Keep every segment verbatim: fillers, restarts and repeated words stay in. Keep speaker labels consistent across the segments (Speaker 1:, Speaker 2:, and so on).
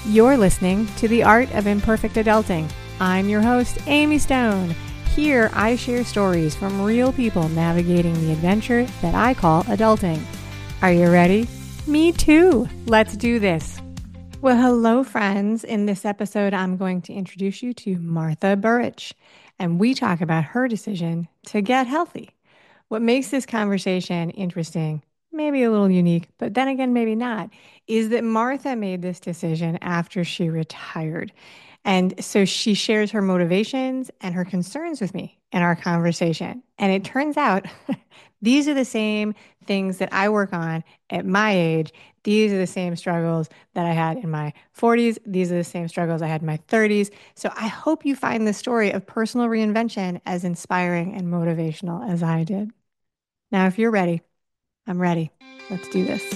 Speaker 1: You're listening to The Art of Imperfect Adulting. I'm your host, Amy Stone. Here, I share stories from real people navigating the adventure that I call adulting. Are you ready? Me too. Let's do this. Well, hello, friends. In this episode, I'm going to introduce you to Martha Burrich, and we talk about her decision to get healthy. What makes this conversation interesting, maybe a little unique, but then again, maybe not, is that Martha made this decision after she retired. And so she shares her motivations and her concerns with me in our conversation. And it turns out these are the same things that I work on at my age. These are the same struggles that I had in my forties. These are the same struggles I had in my thirties. So I hope you find the story of personal reinvention as inspiring and motivational as I did. Now, if you're ready, I'm ready. Let's do this.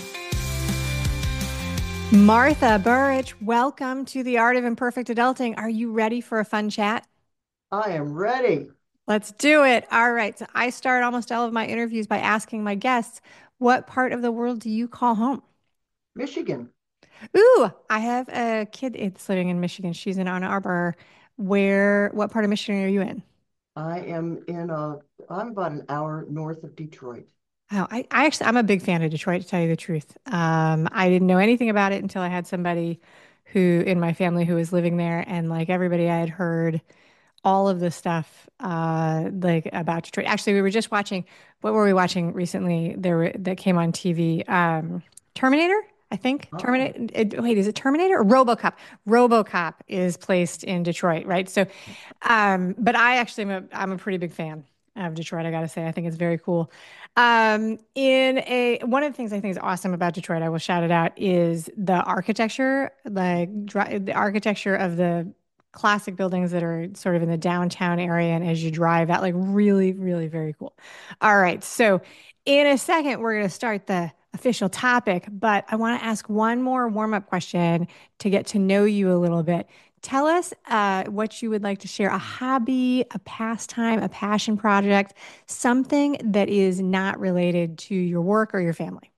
Speaker 1: Martha Burrich, welcome to The Art of Imperfect Adulting. Are you ready for a fun chat?
Speaker 2: I am ready.
Speaker 1: Let's do it. All right. So I start almost all of my interviews by asking my guests, what part of the world do you call home?
Speaker 2: Michigan.
Speaker 1: Ooh, I have a kid that's living in Michigan. She's in Ann Arbor. Where, what part of Michigan are you in?
Speaker 2: I am in a, I'm about an hour north of Detroit.
Speaker 1: Oh, I, I actually, I'm a big fan of Detroit, to tell you the truth. Um, I didn't know anything about it until I had somebody who in my family who was living there. And like everybody, I had heard all of the stuff uh, like about Detroit. Actually, we were just watching, what were we watching recently? There were, that came on T V. Um, Terminator, I think.
Speaker 2: Oh,
Speaker 1: Terminator. It, wait, is it Terminator or RoboCop? RoboCop is placed in Detroit, right? So, um, but I actually am a, I'm a pretty big fan of Detroit. I got to say, I think it's very cool. Um, in a one of the things I think is awesome about Detroit, I will shout it out, is the architecture, like dri- the architecture of the classic buildings that are sort of in the downtown area. And as you drive out, like really, really very cool. All right. So in a second, we're going to start the official topic, but I want to ask one more warm up question to get to know you a little bit. Tell us uh, what you would like to share, a hobby, a pastime, a passion project, something that is not related to your work or your family.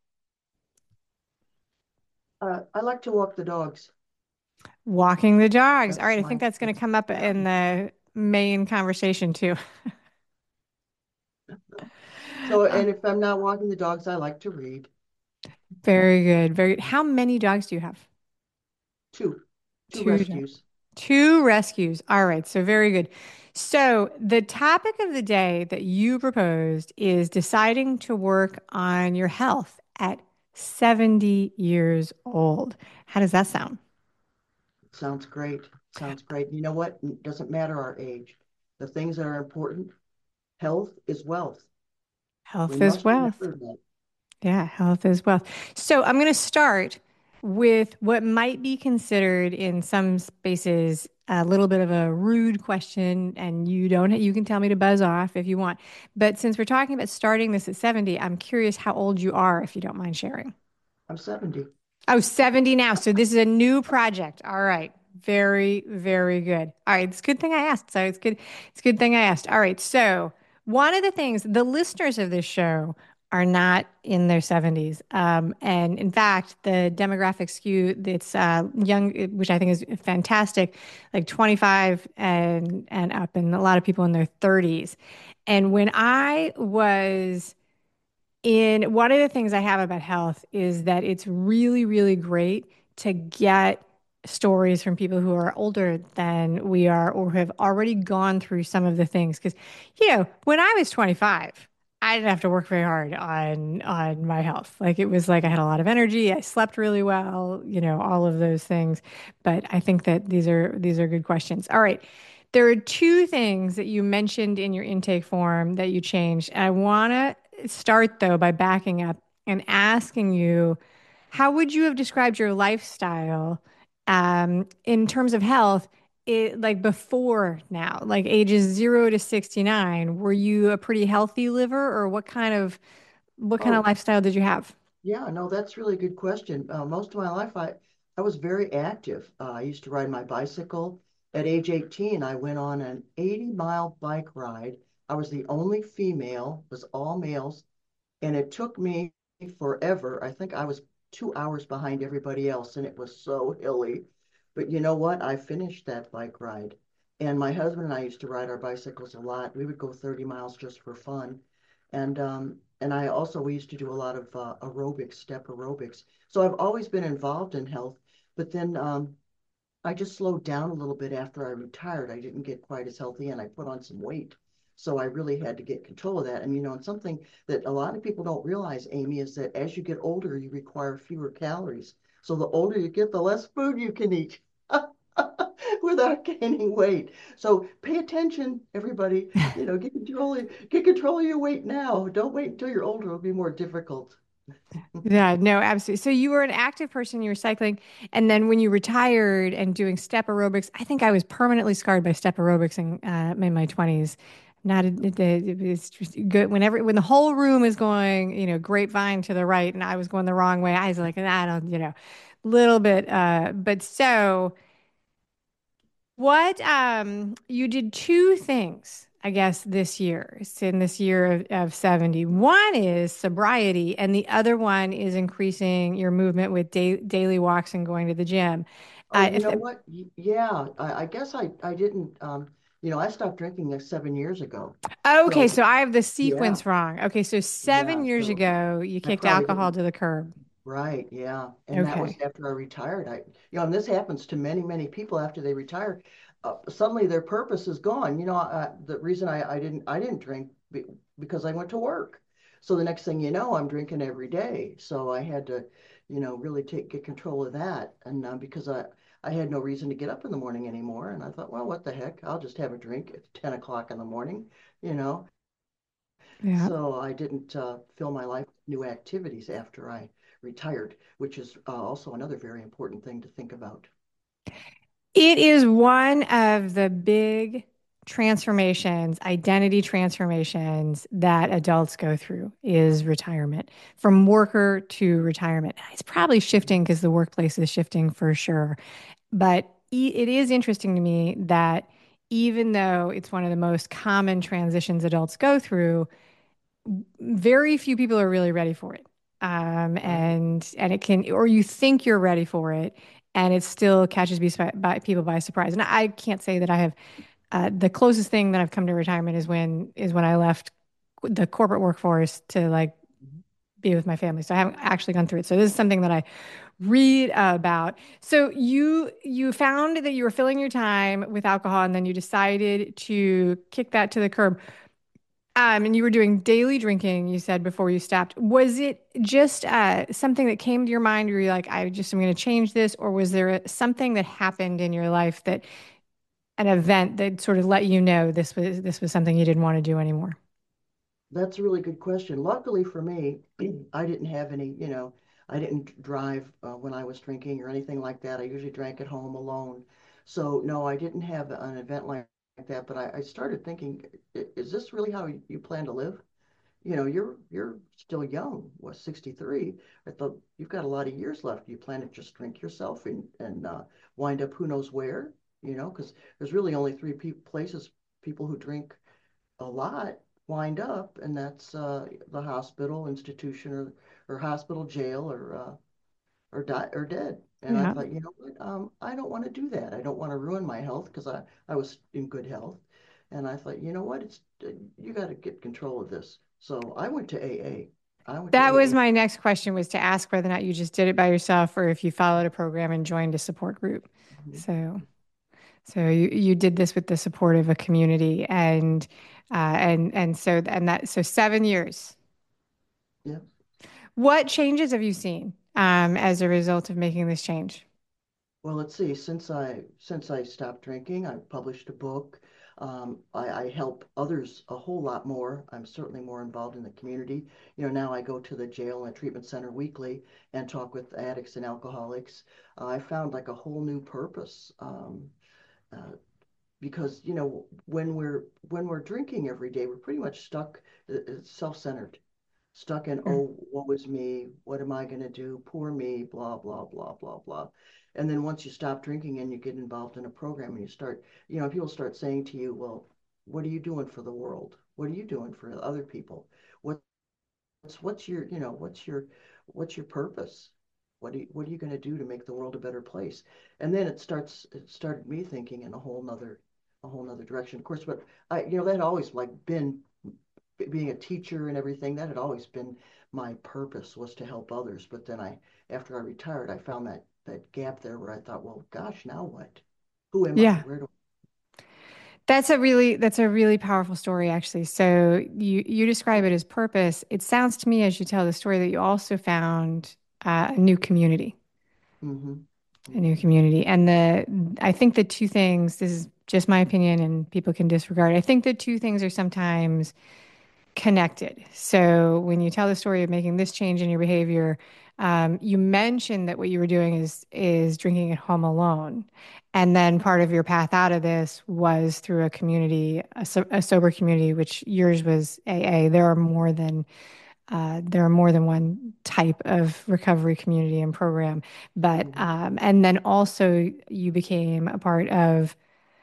Speaker 2: uh, I like to walk the dogs.
Speaker 1: Walking the dogs. All
Speaker 2: That's
Speaker 1: right. I think
Speaker 2: my,
Speaker 1: that's going to
Speaker 2: that's,
Speaker 1: come up
Speaker 2: yeah.
Speaker 1: in the main conversation too.
Speaker 2: So,
Speaker 1: Uh,
Speaker 2: and if I'm not walking the dogs, I like to read.
Speaker 1: Very good. Very good. How many dogs do you have?
Speaker 2: Two, two
Speaker 1: Two dogs.
Speaker 2: rescues.
Speaker 1: Two rescues. All right. So very good. So the topic of the day that you proposed is deciding to work on your health at seventy years old. How does that sound?
Speaker 2: Sounds great. Sounds great. You know what? It doesn't matter our age. The things that are important, health is wealth. We
Speaker 1: Health is
Speaker 2: must
Speaker 1: wealth.
Speaker 2: remember that.
Speaker 1: Yeah, health is wealth. So I'm going to start with what might be considered in some spaces a little bit of a rude question, and you don't, you can tell me to buzz off if you want. But since we're talking about starting this at seventy, I'm curious how old you are, if you don't mind sharing.
Speaker 2: I'm seventy.
Speaker 1: Oh, seventy now. So this is a new project. All right. Very, very good. All right. It's a good thing I asked. So it's good. It's a good thing I asked. All right. So one of the things, the listeners of this show are not in their seventies. Um, and in fact, the demographic skew, it's uh, young, which I think is fantastic, like twenty-five and, and up, and a lot of people in their thirties. And when I was in one of the things I have about health is that it's really, really great to get stories from people who are older than we are or have already gone through some of the things. Because, you know, when I was twenty-five, I didn't have to work very hard on on my health. Like it was like I had a lot of energy, I slept really well, you know, all of those things. But I think that these are these are good questions. All right. There are two things that you mentioned in your intake form that you changed. And I want to start though by backing up and asking you, how would you have described your lifestyle um, in terms of health, it, like before now, like ages zero to sixty-nine? Were you a pretty healthy liver, or what kind of what kind of
Speaker 2: Oh,
Speaker 1: lifestyle did you have?
Speaker 2: yeah, no, that's really a good question. Uh, most of my life, I, I was very active. Uh, I used to ride my bicycle. At age eighteen, I went on an eighty mile bike ride. I was the only female, it was all males, and it took me forever. I think I was two hours behind everybody else, and it was so hilly. But you know what? I finished that bike ride. And my husband and I used to ride our bicycles a lot. We would go thirty miles just for fun. And um, and I also we used to do a lot of uh, aerobics, step aerobics. So I've always been involved in health. But then um, I just slowed down a little bit after I retired. I didn't get quite as healthy and I put on some weight. So I really had to get control of that. And you know, and something that a lot of people don't realize, Amy, is that as you get older, you require fewer calories. So the older you get, the less food you can eat without gaining weight. So pay attention, everybody. You know, get control of, get control of your weight now. Don't wait until you're older. It'll be more difficult.
Speaker 1: Yeah, no, absolutely. So you were an active person, you were cycling, and then when you retired and doing step aerobics, I think I was permanently scarred by step aerobics in, uh, in my twenties. Not a, it, it was just good whenever when the whole room is going, you know, grapevine to the right, and I was going the wrong way. I was like, I don't, you know, little bit. Uh, but so what um you did two things, I guess, this year. It's in this year of, of seventy. One is sobriety, and the other one is increasing your movement with da daily walks and going to the gym.
Speaker 2: Oh,
Speaker 1: Uh,
Speaker 2: you
Speaker 1: if
Speaker 2: know
Speaker 1: the,
Speaker 2: what? Y- Yeah, I, I guess I, I didn't, um, you know, I stopped drinking like seven years ago.
Speaker 1: okay,
Speaker 2: So
Speaker 1: so I have the
Speaker 2: yeah,
Speaker 1: sequence wrong. Okay, so seven
Speaker 2: yeah.
Speaker 1: years
Speaker 2: So
Speaker 1: ago, you
Speaker 2: I
Speaker 1: kicked
Speaker 2: probably
Speaker 1: alcohol
Speaker 2: didn't.
Speaker 1: to the curb.
Speaker 2: Right, yeah. And that was
Speaker 1: Okay.
Speaker 2: after I retired. I, you know, and this happens to many, many people after they retire. Uh, suddenly their purpose is gone. You know, I, the reason I, I didn't I didn't drink be, because I went to work. So the next thing you know, I'm drinking every day. So I had to, you know, really take get control of that. And uh, because I I had no reason to get up in the morning anymore. And I thought, well, what the heck? I'll just have a drink at ten o'clock in the morning, you know.
Speaker 1: Yeah.
Speaker 2: So I didn't uh, fill my life with new activities after I retired, which is uh, also another very important thing to think about.
Speaker 1: It is one of the big transformations, identity transformations that adults go through is retirement, from worker to retirement. It's probably shifting
Speaker 2: Mhm.
Speaker 1: because the workplace is shifting for sure. But e- it is interesting to me that even though it's one of the most common transitions adults go through, very few people are really ready for it. Um,
Speaker 2: Right.
Speaker 1: and and it can, or you think you're ready for it, and it still catches me by, by people by surprise. And I can't say that I have. Uh, the closest thing that I've come to retirement is when is when I left the corporate workforce to like
Speaker 2: Mhm.
Speaker 1: be with my family. So I haven't actually gone through it. So this is something that I read about. So you you found that you were filling your time with alcohol, and then you decided to kick that to the curb. Um, and you were doing daily drinking, you said before you stopped. Was it just uh, something that came to your mind where you're like, I just am going to change this? Or was there a, something that happened in your life that an event that sort of let you know this was this was something you didn't want to do anymore?
Speaker 2: That's a really good question. Luckily for me, I didn't have any, you know, I didn't drive uh, when I was drinking or anything like that. I usually drank at home alone. So no, I didn't have an event like that, but I, I started thinking, "I- is this really how you plan to live? You know, you're you're still young, what, sixty-three. I thought you've got a lot of years left. You plan to just drink yourself and and uh, wind up who knows where, you know, because there's really only three pe places people who drink a lot wind up, and that's uh, the hospital, institution, or or hospital, jail, or uh, or die or dead. And I
Speaker 1: Yeah.
Speaker 2: thought, you know what? Um, I don't want to do that. I don't want to ruin my health because I I was in good health. And I thought, you know what? It's uh, you got to get control of this. So I went to A A. I went to
Speaker 1: That was
Speaker 2: A A.
Speaker 1: my next question was to ask whether or not you just did it by yourself or if you followed a program and joined a support group.
Speaker 2: Mhm.
Speaker 1: So, so you you did this with the support of a community and uh, and and so and that so seven years.
Speaker 2: Yeah.
Speaker 1: What changes have you seen um, as a result of making this change?
Speaker 2: Well, let's see. Since I since I stopped drinking, I published a book. Um, I, I help others a whole lot more. I'm certainly more involved in the community. You know, now I go to the jail and treatment center weekly and talk with addicts and alcoholics. Uh, I found like a whole new purpose. Um, uh, because you know when we're when we're drinking every day, we're pretty much stuck, uh, uh, self-centered, stuck in,
Speaker 1: Sure.
Speaker 2: oh, what was me, what am I going to do, poor me, blah blah blah blah blah. And then once you stop drinking and you get involved in a program and you start, you know, people start saying to you, well, what are you doing for the world, what are you doing for other people, what's what's your, you know, what's your what's your purpose, What are you, what are you going to do to make the world a better place? And then it starts, it started me thinking in a whole nother, a whole nother direction. Of course, but I, you know, that had always like been being a teacher and everything, that had always been my purpose was to help others. But then I, after I retired, I found that that gap there where I thought, well, gosh, now what? Who am I?
Speaker 1: Yeah.
Speaker 2: Where do
Speaker 1: That's a really that's a really powerful story actually. So you you describe it as purpose. It sounds to me as you tell the story that you also found uh, a new community,
Speaker 2: I? Mm-hmm.
Speaker 1: a new
Speaker 2: Mm-hmm.
Speaker 1: community. And the I think the two things, this is just my opinion and people can disregard. I think the two things are sometimes connected. So when you tell the story of making this change in your behavior, um, you mentioned that what you were doing is is drinking at home alone, and then part of your path out of this was through a community, a, so, a sober community, which yours was A A. There are more than uh, there are more than one type of recovery community and program, but
Speaker 2: Mm-hmm.
Speaker 1: um, and then also you became a part of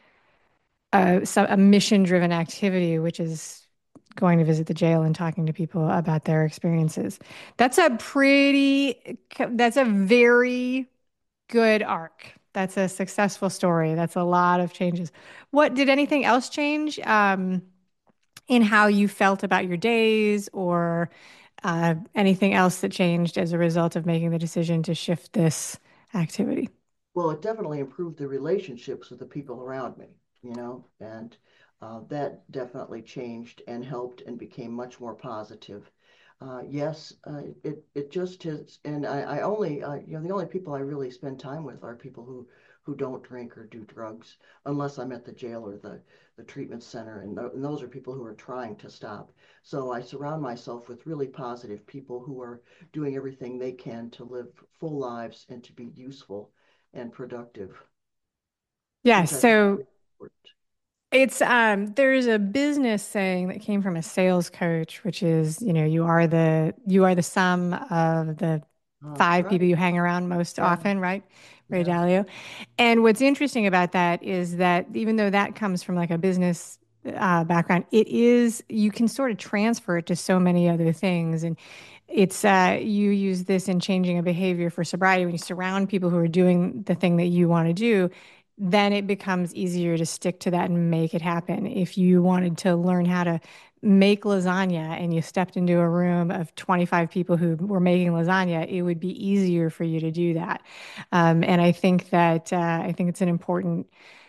Speaker 1: a, so- a mission-driven activity, which is going to visit the jail and talking to people about their experiences. That's a pretty, that's a very good arc. That's a successful story. That's a lot of changes. What did anything else change um, in how you felt about your days or uh, anything else that changed as a result of making the decision to shift this activity?
Speaker 2: Well, it definitely improved the relationships with the people around me, you know, and uh, that definitely changed and helped and became much more positive. Uh, yes, uh, it it just is, and I, I only, uh, you know, the only people I really spend time with are people who who don't drink or do drugs, unless I'm at the jail or the the treatment center, and, th and those are people who are trying to stop. So I surround myself with really positive people who are doing everything they can to live full lives and to be useful and productive,
Speaker 1: Yeah,
Speaker 2: which I think
Speaker 1: so
Speaker 2: is important.
Speaker 1: it's um there's a business saying that came from a sales coach, which is, you know, you are the you are the sum of the
Speaker 2: Oh, that's
Speaker 1: five people
Speaker 2: right.
Speaker 1: you hang around most
Speaker 2: Yeah,
Speaker 1: often, right? Ray
Speaker 2: yeah.
Speaker 1: Dalio. And what's interesting about that is that even though that comes from like a business uh, background, it is you can sort of transfer it to so many other things. And it's uh, you use this in changing a behavior for sobriety when you surround people who are doing the thing that you want to do, then it becomes easier to stick to that and make it happen. If you wanted to learn how to make lasagna and you stepped into a room of twenty-five people who were making lasagna, it would be easier for you to do that. Um, and I think that uh, I think it's an important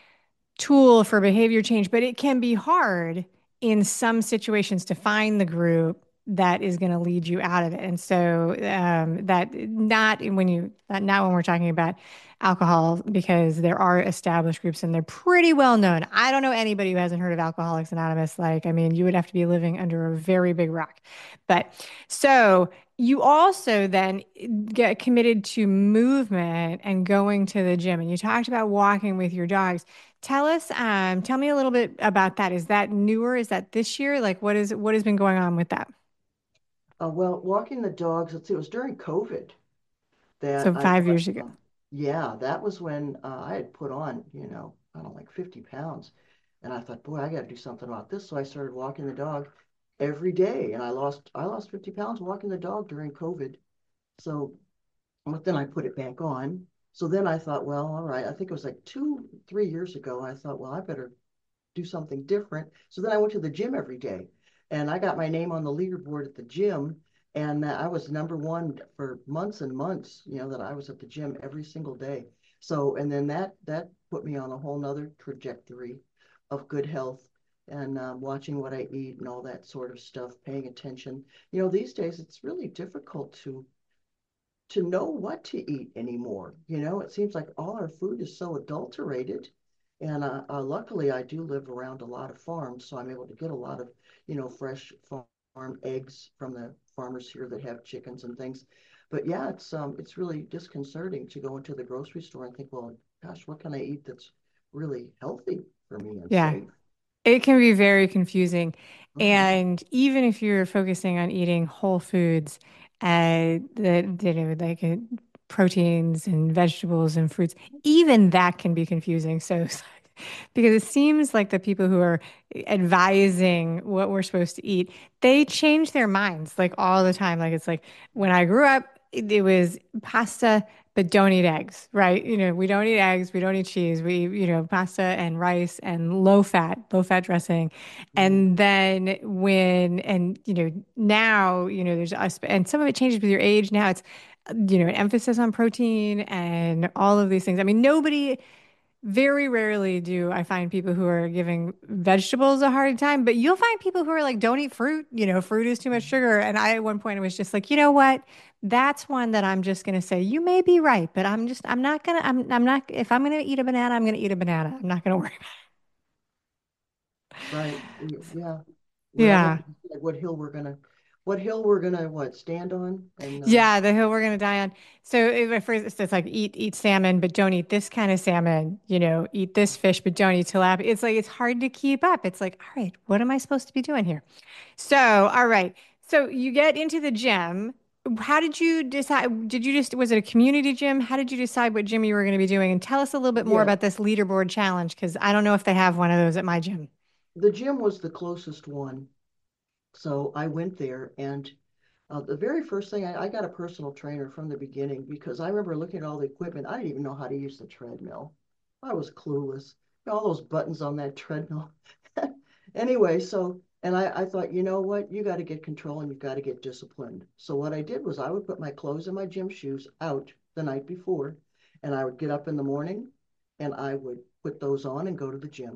Speaker 1: tool for behavior change, but it can be hard in some situations to find the group that is going to lead you out of it. And so um, that not when you not when we're talking about alcohol, because there are established groups and they're pretty well known. I don't know anybody who hasn't heard of Alcoholics Anonymous. Like, I mean, you would have to be living under a very big rock. But so you also then get committed to movement and going to the gym. And you talked about walking with your dogs. Tell us, um, tell me a little bit about that. Is that newer? Is that this year? Like, what is what has been going on with that?
Speaker 2: Uh, well, walking the dogs, let's see, it was during COVID that
Speaker 1: So
Speaker 2: I
Speaker 1: five
Speaker 2: thought,
Speaker 1: years ago.
Speaker 2: um, yeah, that was when uh, I had put on, you know, I don't know, like fifty pounds. And I thought, boy, I got to do something about this. So I started walking the dog every day. And I lost, I lost fifty pounds walking the dog during COVID. So, but then I put it back on. So then I thought, well, all right, I think it was like two, three years ago. I thought, well, I better do something different. So then I went to the gym every day and I got my name on the leaderboard at the gym. And I was number one for months and months, you know, that I was at the gym every single day. So, and then that, that put me on a whole nother trajectory of good health and um, watching what I eat and all that sort of stuff, paying attention. You know, these days it's really difficult to to know what to eat anymore. You know, it seems like all our food is so adulterated. And uh, uh, luckily, I do live around a lot of farms, so I'm able to get a lot of, you know, fresh farm eggs from the farmers here that have chickens and things. But yeah, it's um, it's really disconcerting to go into the grocery store and think, well, gosh, what can I eat that's really healthy for me and
Speaker 1: Yeah,
Speaker 2: safe?
Speaker 1: it can be very confusing.
Speaker 2: Oh yeah.
Speaker 1: And even if you're focusing on eating whole foods, uh, the, you know, like uh, proteins and vegetables and fruits, even that can be confusing. So, because it seems like the people who are advising what we're supposed to eat, they change their minds like all the time. Like it's like when I grew up, it, it was pasta, but don't eat eggs, right? You know, we don't eat eggs, we don't eat cheese. We, you know, pasta and rice and low fat, low fat dressing. And
Speaker 2: Mhm.
Speaker 1: then when, and, you know, now, you know, there's us, and some of it changes with your age. Now it's, you know, an emphasis on protein and all of these things. I mean, nobody, very rarely do I find people who are giving vegetables a hard time, but you'll find people who are like, don't eat fruit. You know, fruit is too much sugar. And I, at one point, I was just like, you know what? That's one that I'm just going to say, you may be right, but I'm just, I'm not going to, I'm, I'm not, if I'm going to eat a banana, I'm going to eat a banana. I'm not going to worry about
Speaker 2: Right. Y- Yeah.
Speaker 1: it.
Speaker 2: We'll have
Speaker 1: Yeah.
Speaker 2: to decide what hill we're gonna, what hill we're gonna, what, stand on? And uh,
Speaker 1: Yeah, the hill we're gonna die on. So if at first it's just like eat eat salmon, but don't eat this kind of salmon. You know, eat this fish, but don't eat tilapia. It's like it's hard to keep up. It's like, all right, what am I supposed to be doing here? So, all right. So you get into the gym. How did you decide? Did you just, was it a community gym? How did you decide what gym you were going to be doing? And tell us a little bit more
Speaker 2: yeah,
Speaker 1: about this leaderboard challenge, because I don't know if they have one of those at my gym.
Speaker 2: the gym was the closest one. So I went there, and uh, the very first thing I, I got a personal trainer from the beginning because I remember looking at all the equipment. I didn't even know how to use the treadmill. I was clueless. All those buttons on that treadmill. Anyway, so and I, I thought, you know what? You got to get control and you've got to get disciplined. So what I did was I would put my clothes and my gym shoes out the night before, and I would get up in the morning and I would put those on and go to the gym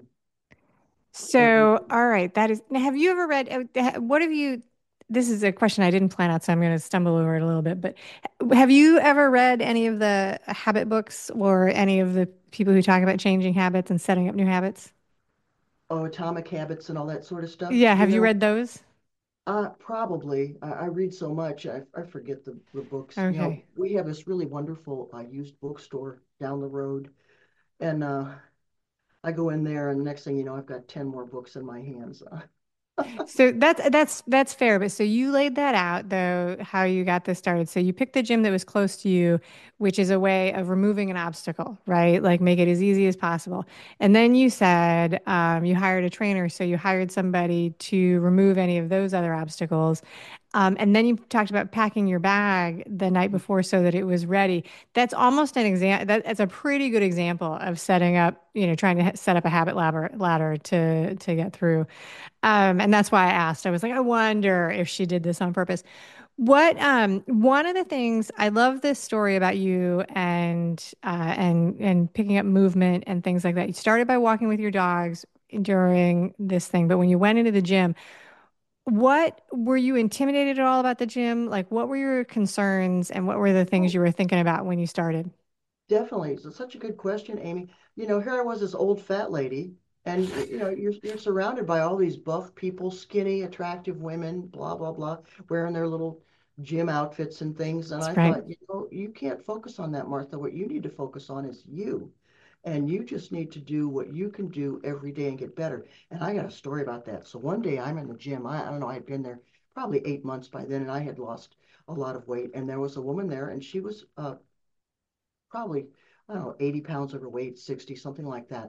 Speaker 2: every
Speaker 1: So,
Speaker 2: day.
Speaker 1: all right, that is. Now, have you ever read? uh, ha- What have you? This is a question I didn't plan out, so I'm going to stumble over it a little bit. But have you ever read any of the habit books or any of the people who talk about changing habits and setting up new habits?
Speaker 2: Oh, atomic habits and all that sort of stuff.
Speaker 1: Yeah,
Speaker 2: You
Speaker 1: have you
Speaker 2: know,
Speaker 1: read those?
Speaker 2: uh, probably. I, I read so much, I, I forget the, the books. You know,
Speaker 1: Okay.
Speaker 2: we have this really wonderful uh, used bookstore down the road, and uh, I go in there, and next thing you know, I've got ten more books in my hands.
Speaker 1: So that's that's that's fair. But so you laid that out though, how you got this started. So you picked the gym that was close to you, which is a way of removing an obstacle, right? Like make it as easy as possible. And then you said um, you hired a trainer, so you hired somebody to remove any of those other obstacles. Um, and then you talked about packing your bag the night before so that it was ready. That's almost an example. That, that's a pretty good example of setting up, you know, trying to ha- set up a habit ladder ladder to to get through. Um, and that's why I asked. I was like, I wonder if she did this on purpose. What um one of the things I love this story about you and uh and and picking up movement and things like that. You started by walking with your dogs during this thing, but when you went into the gym, what were you intimidated at all about the gym? Like what were your concerns and what were the things
Speaker 2: Oh,
Speaker 1: you were thinking about when you started?
Speaker 2: definitely. It's such a good question, Amy. You know, here I was, this old fat lady, and you know, you're you're surrounded by all these buff people, skinny, attractive women, blah blah blah, wearing their little gym outfits and things. And
Speaker 1: That's
Speaker 2: I
Speaker 1: right.
Speaker 2: thought, you know, you can't focus on that, Martha. What you need to focus on is you. And you just need to do what you can do every day and get better. And I got a story about that. So one day I'm in the gym. I, I don't know, I'd been there probably eight months by then, and I had lost a lot of weight. And there was a woman there, and she was uh, probably, I don't know, eighty pounds overweight, sixty, something like that.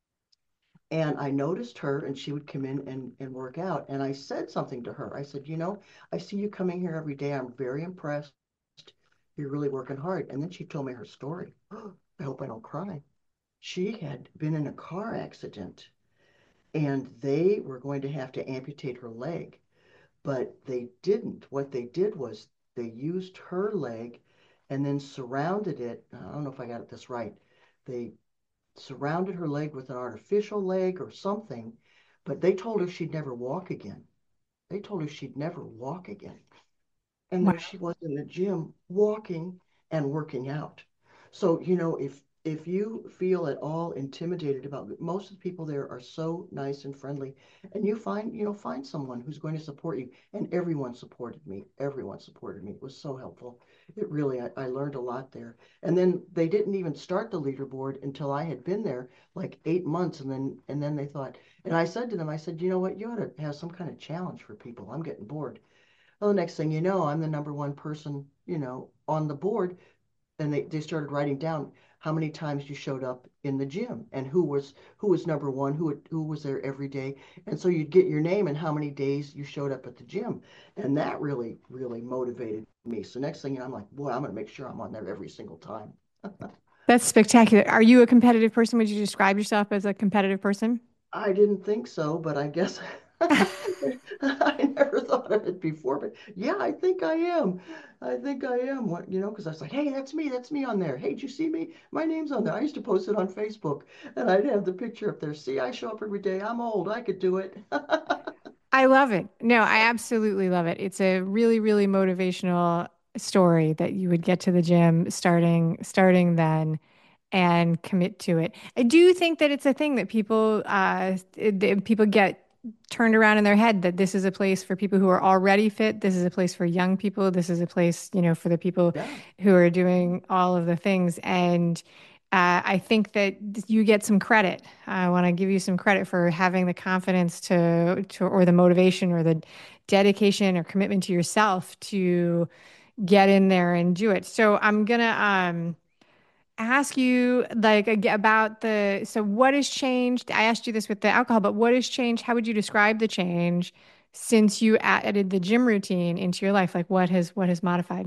Speaker 2: And I noticed her, and she would come in and, and work out. And I said something to her. I said, you know, I see you coming here every day. I'm very impressed. You're really working hard. And then she told me her story. I hope I don't cry. She had been in a car accident, and they were going to have to amputate her leg, but they didn't. What they did was they used her leg and then surrounded it. I don't know if I got this right. They surrounded her leg with an artificial leg or something, but they told her she'd never walk again. They told her she'd never walk again. And there
Speaker 1: Wow.
Speaker 2: she was in the gym walking and working out. So, you know, if if you feel at all intimidated about it, most of the people there are so nice and friendly, and you find, you know, find someone who's going to support you. And everyone supported me. Everyone supported me. It was so helpful. It really, I, I learned a lot there. And then they didn't even start the leaderboard until I had been there like eight months. And then and then they thought, and I said to them, I said, you know what, you ought to have some kind of challenge for people. I'm getting bored. Well, the next thing you know, I'm the number one person, you know, on the board. And they, they started writing down how many times you showed up in the gym and who was who was number one, who who was there every day. And so you'd get your name and how many days you showed up at the gym. And that really, really motivated me. So next thing you know, I'm like, boy, I'm going to make sure I'm on there every single time.
Speaker 1: That's spectacular. Are you a competitive person? Would you describe yourself as a competitive person?
Speaker 2: I didn't think so, but I guess I never thought of it before. But yeah, I think I am. I think I am. What, you know, because I was like, hey, that's me. That's me on there. Hey, did you see me? My name's on there. I used to post it on Facebook, and I'd have the picture up there. See, I show up every day. I'm old. I could do it.
Speaker 1: I love it. No, I absolutely love it. It's a really, really motivational story that you would get to the gym starting starting then and commit to it. I do think that it's a thing that people uh it- people get turned around in their head that this is a place for people who are already fit. This is a place for young people. This is a place, you know, for the people
Speaker 2: Yeah.
Speaker 1: who are doing all of the things. And uh, I think that you get some credit. I want to give you some credit for having the confidence to, to, or the motivation or the dedication or commitment to yourself to get in there and do it. So I'm gonna um, ask you like ag- about the, so what has changed? I asked you this with the alcohol, but what has changed? How would you describe the change since you added the gym routine into your life? Like what has what has modified?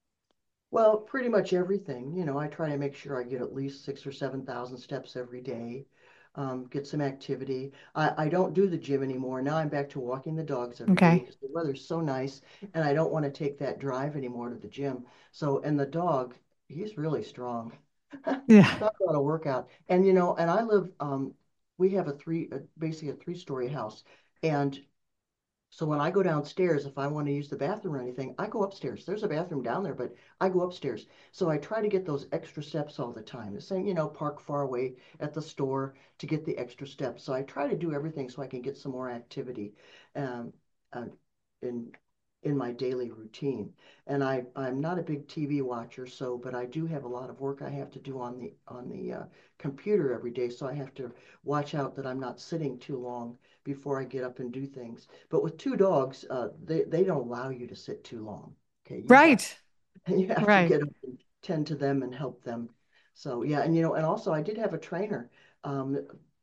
Speaker 2: Well, pretty much everything. You know, I try to make sure I get at least six or seven thousand steps every day, um, get some activity. I, I don't do the gym anymore. Now I'm back to walking the dogs every day
Speaker 1: Okay.
Speaker 2: because the weather's so nice, and I don't want to take that drive anymore to the gym. So, and the dog, he's really strong.
Speaker 1: Yeah.
Speaker 2: Talk about a workout. And you know, and I live, um, we have a three, uh, basically a three-story house, and so when I go downstairs, if I want to use the bathroom or anything, I go upstairs. There's a bathroom down there, but I go upstairs. So I try to get those extra steps all the time. The same, you know, park far away at the store to get the extra steps. So I try to do everything so I can get some more activity um, uh, in in my daily routine. And I I'm not a big T V watcher, so but I do have a lot of work I have to do on the on the uh, computer every day. So I have to watch out that I'm not sitting too long before I get up and do things. But with two dogs, uh, they they don't allow you to sit too long. Okay, you have
Speaker 1: Right.
Speaker 2: you have to
Speaker 1: Right.
Speaker 2: get up and tend to them and help them. So yeah, and you know, and also I did have a trainer. Um,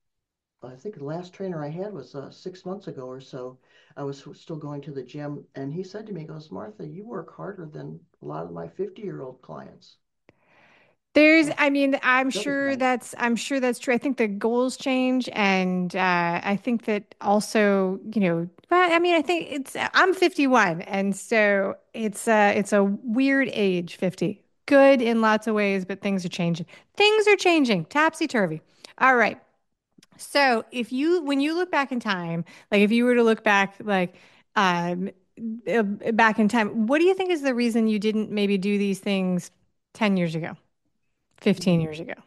Speaker 2: I think the last trainer I had was uh, six months ago or so. I was still going to the gym, and he said to me, he "Goes, Martha, you work harder than a lot of my fifty-year-old clients."
Speaker 1: There's,
Speaker 2: So
Speaker 1: I mean, I'm
Speaker 2: that was
Speaker 1: sure
Speaker 2: nice.
Speaker 1: that's, I'm ssure that's true. I think the goals change, and uh, I think that also, you know, well, I mean, I think it's, I'm fifty-one, and so it's a, it's a weird age, fifty. Good in lots of ways, but things are changing. Things are changing, topsy-turvy. All right. So if you, when you look back in time, like if you were to look back, like um, uh, back in time, what do you think is the reason you didn't maybe do these things ten years ago? fifteen
Speaker 2: Mhm.
Speaker 1: years ago.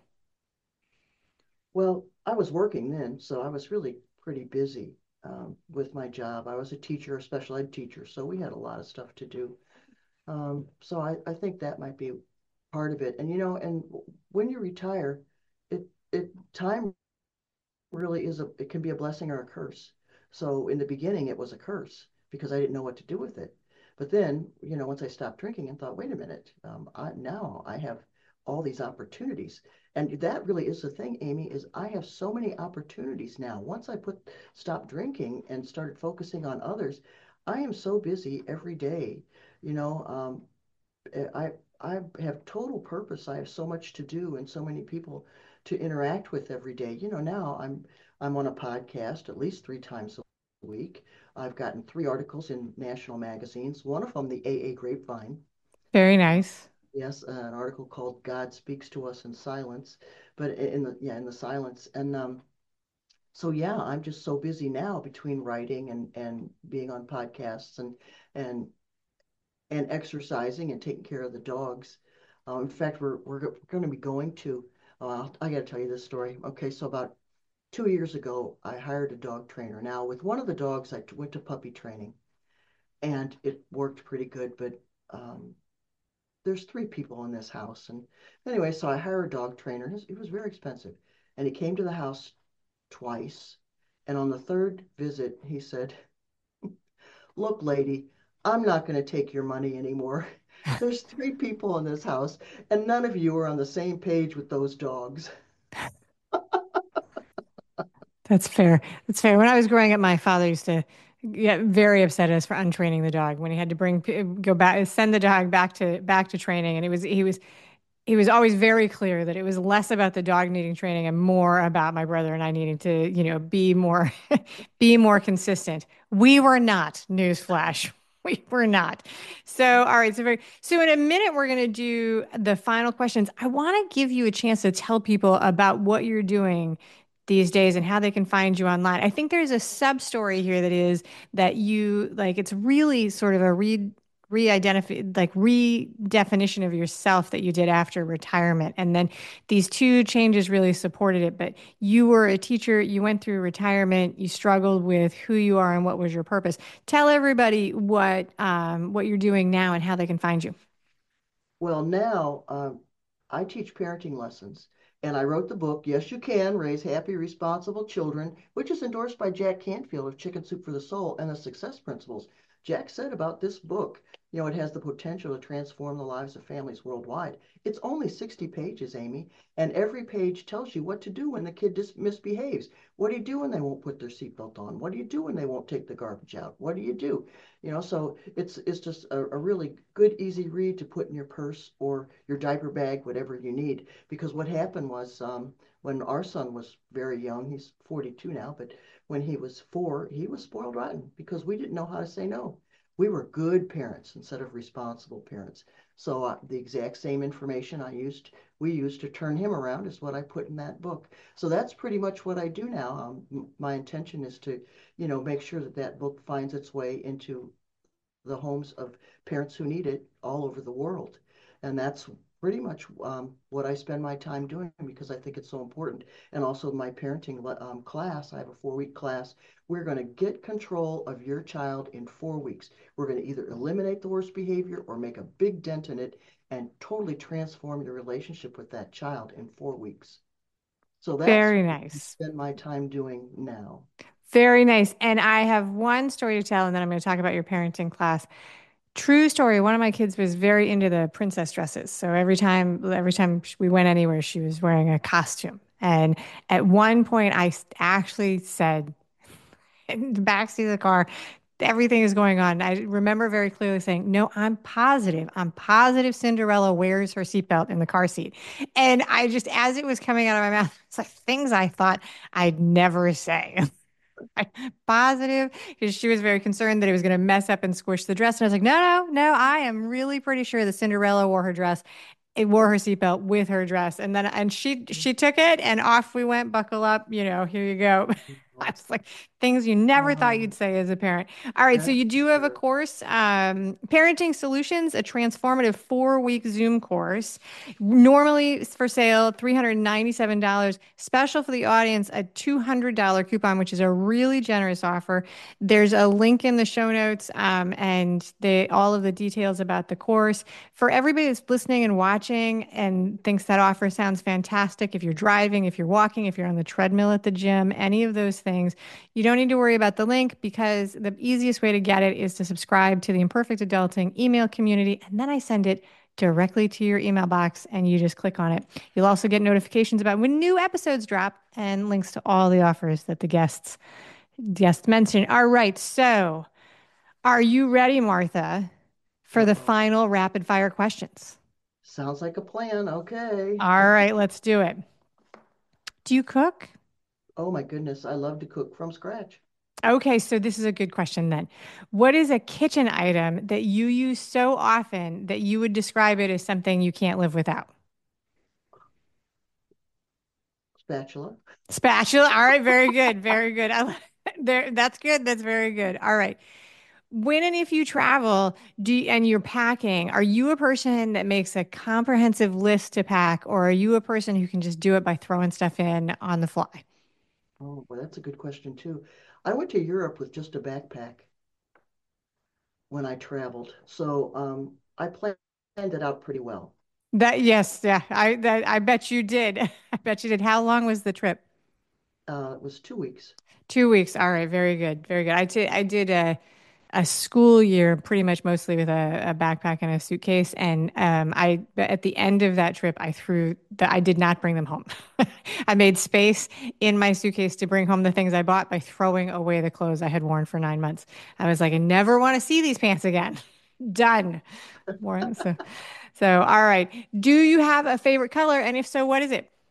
Speaker 2: Well, I was working then, so I was really pretty busy um, with my job. I was a teacher, a special ed teacher, so we had a lot of stuff to do. Um, so I, I think that might be part of it. And you know, and when you retire, it it time really is a it can be a blessing or a curse. So in the beginning, it was a curse because I didn't know what to do with it. But then, you know, once I stopped drinking and thought, wait a minute, um, I, now I have all these opportunities, and that really is the thing, Amy, is I have so many opportunities now. Once I put stopped drinking and started focusing on others, I am so busy every day. You know, um, I I have total purpose. I have so much to do and so many people to interact with every day. You know, now I'm I'm on a podcast at least three times a week. I've gotten three articles in national magazines. One of them, the A A Grapevine.
Speaker 1: Very nice.
Speaker 2: Yes, uh, an article called "God Speaks to Us in Silence," but in the yeah in the silence. And um, so yeah, I'm just so busy now between writing and and being on podcasts and and and exercising and taking care of the dogs. Uh, in fact, we're we're going to be going to. Uh, I got to tell you this story. Okay, so about two years ago, I hired a dog trainer. Now, with one of the dogs, I went to puppy training, and it worked pretty good. But um, there's three people in this house, and anyway, so I hired a dog trainer. It was very expensive, and he came to the house twice. And on the third visit, he said, look, lady, I'm not going to take your money anymore. There's three people in this house, and none of you are on the same page with those dogs.
Speaker 1: That's fair. That's fair. When I was growing up, my father used to Yeah, very upset at us for untraining the dog when he had to bring go back send the dog back to back to training, and it was he was he was always very clear that it was less about the dog needing training and more about my brother and I needing to, you know, be more be more consistent. We were not, newsflash. We were not. So, all right. So, very, so in a minute, we're going to do the final questions. I want to give you a chance to tell people about what you're doing these days and how they can find you online. I think there's a sub story here that is that you like, it's really sort of a read re-identify like redefinition of yourself that you did after retirement, and then these two changes really supported it. But you were a teacher, you went through retirement, you struggled with who you are and what was your purpose. Tell everybody what um, what you're doing now and how they can find you.
Speaker 2: Well, now um, I teach parenting lessons, and I wrote the book, Yes, You Can Raise Happy, Responsible Children, which is endorsed by Jack Canfield of Chicken Soup for the Soul and the Success Principles. Jack said about this book, you know, it has the potential to transform the lives of families worldwide. It's only sixty pages, Amy, and every page tells you what to do when the kid dis- misbehaves. What do you do when they won't put their seatbelt on? What do you do when they won't take the garbage out? What do you do? You know, so it's it's just a, a really good, easy read to put in your purse or your diaper bag, whatever you need. Because what happened was um, when our son was very young, he's forty-two now, but when he was four, he was spoiled rotten because we didn't know how to say no. We were good parents instead of responsible parents. So uh, the exact same information I used, we used to turn him around is what I put in that book. So that's pretty much what I do now. Um, my intention is to, you know, make sure that that book finds its way into the homes of parents who need it all over the world. And that's pretty much um, what I spend my time doing because I think it's so important. And also my parenting um, class, I have a four week class. We're going to get control of your child in four weeks. We're going to either eliminate the worst behavior or make a big dent in it and totally transform your relationship with that child in four weeks. So that's
Speaker 1: Very
Speaker 2: what I
Speaker 1: nice.
Speaker 2: spend my time doing now.
Speaker 1: Very nice. And I have one story to tell, and then I'm going to talk about your parenting class. True story. One of my kids was very into the princess dresses. So every time, every time we went anywhere, she was wearing a costume. And at one point, I actually said in the backseat of the car, everything is going on. I remember very clearly saying, "No, I'm positive. I'm positive Cinderella wears her seatbelt in the car seat." And I just, as it was coming out of my mouth, it's like things I thought I'd never say. Positive, because she was very concerned that it was going to mess up and squish the dress. And I was like, no, no, no, I am really pretty sure that Cinderella wore her dress. It wore her seatbelt with her dress. And then, and she, she took it and off we went, buckle up, you know, here you go. I was like, things you never thought
Speaker 2: Oh,
Speaker 1: you'd say as a parent. All right. So
Speaker 2: that's
Speaker 1: you do have a
Speaker 2: true.
Speaker 1: course, um, Parenting Solutions, a transformative four week Zoom course. Normally it's for sale, three hundred ninety-seven dollars. Special for the audience, a two hundred dollars coupon, which is a really generous offer. There's a link in the show notes, um, and they, all of the details about the course. For everybody that's listening and watching and thinks that offer sounds fantastic, if you're driving, if you're walking, if you're on the treadmill at the gym, any of those things, you don't need to worry about the link because the easiest way to get it is to subscribe to the Imperfect Adulting email community, and then I send it directly to your email box and you just click on it. You'll also get notifications about when new episodes drop and links to all the offers that the guests guests mentioned. All right, so are you ready, Martha, for the
Speaker 2: Uh-oh.
Speaker 1: final rapid fire questions?
Speaker 2: Sounds like a plan. Okay.
Speaker 1: All right, let's do it. Do you cook?
Speaker 2: Oh my goodness, I love to cook from scratch.
Speaker 1: Okay, so this is a good question then. What is a kitchen item that you use so often that you would describe it as something you can't live without?
Speaker 2: Spatula.
Speaker 1: Spatula. All right, very good. Very good. I, there, that's good. That's very good. All right. When and if you travel, do you, and you're packing, are you a person that makes a comprehensive list to pack, or are you a person who can just do it by throwing stuff in on the fly?
Speaker 2: Oh, well, that's a good question too. I went to Europe with just a backpack when I traveled, so um, I planned it out pretty well.
Speaker 1: That yes, yeah, I that I bet you did. I bet you did. How long was the trip?
Speaker 2: Uh, it was two weeks.
Speaker 1: Two weeks. All right, very good, very good. I did. I did. Uh, a school year, pretty much mostly with a, a backpack and a suitcase. And um, I, at the end of that trip, I threw the, I did not bring them home. I made space in my suitcase to bring home the things I bought by throwing away the clothes I had worn for nine months. I was like, I never want to see these pants again. Done. More, so, so, all right. Do you have a favorite color? And if so, what is it?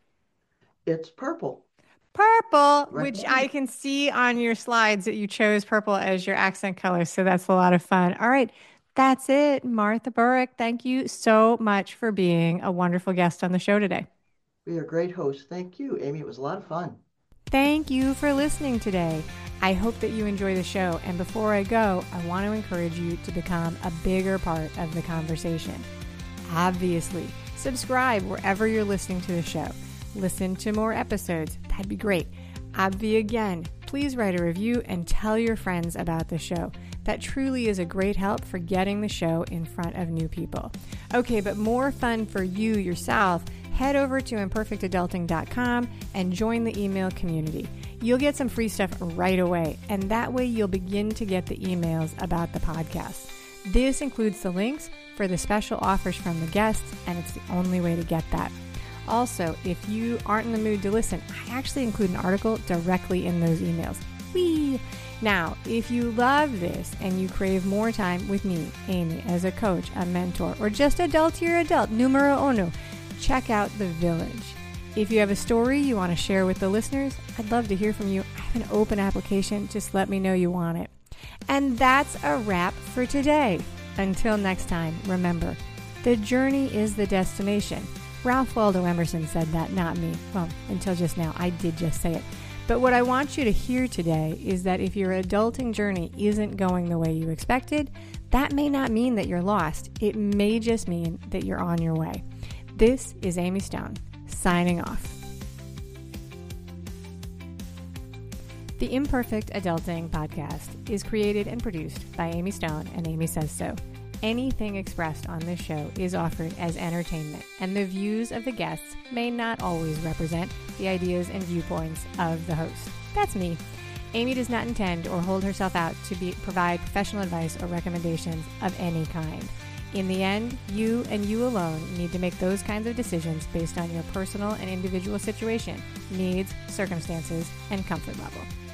Speaker 2: It's purple,
Speaker 1: Purple,
Speaker 2: right
Speaker 1: which
Speaker 2: behind
Speaker 1: I
Speaker 2: you.
Speaker 1: can see on your slides that you chose purple as your accent color. So that's a lot of fun. All right. That's it. Martha Burrick, thank you so much for being a wonderful guest on the show today.
Speaker 2: You're a great host. Thank you, Amy. It was a lot of fun.
Speaker 1: Thank you for listening today. I hope that you enjoy the show. And before I go, I want to encourage you to become a bigger part of the conversation. Obviously, subscribe wherever you're listening to the show. Listen to more episodes. That'd be great. Obvi again, please write a review and tell your friends about the show. That truly is a great help for getting the show in front of new people. Okay, but more fun for you yourself, head over to imperfect adulting dot com and join the email community. You'll get some free stuff right away, and that way you'll begin to get the emails about the podcast. This includes the links for the special offers from the guests, and it's the only way to get that. Also, if you aren't in the mood to listen, I actually include an article directly in those emails. Whee! Now, if you love this and you crave more time with me, Amy, as a coach, a mentor, or just adultier adult, numero uno, check out The Village. If you have a story you want to share with the listeners, I'd love to hear from you. I have an open application. Just let me know you want it. And that's a wrap for today. Until next time, remember, the journey is the destination. Ralph Waldo Emerson said that, not me. Well, until just now, I did just say it. But what I want you to hear today is that if your adulting journey isn't going the way you expected, that may not mean that you're lost. It may just mean that you're on your way. This is Amy Stone, signing off. The Imperfect Adulting Podcast is created and produced by Amy Stone and Amy Says So. Anything expressed on this show is offered as entertainment, and the views of the guests may not always represent the ideas and viewpoints of the host. That's me. Amy does not intend or hold herself out to be, provide professional advice or recommendations of any kind. In the end, you and you alone need to make those kinds of decisions based on your personal and individual situation, needs, circumstances, and comfort level.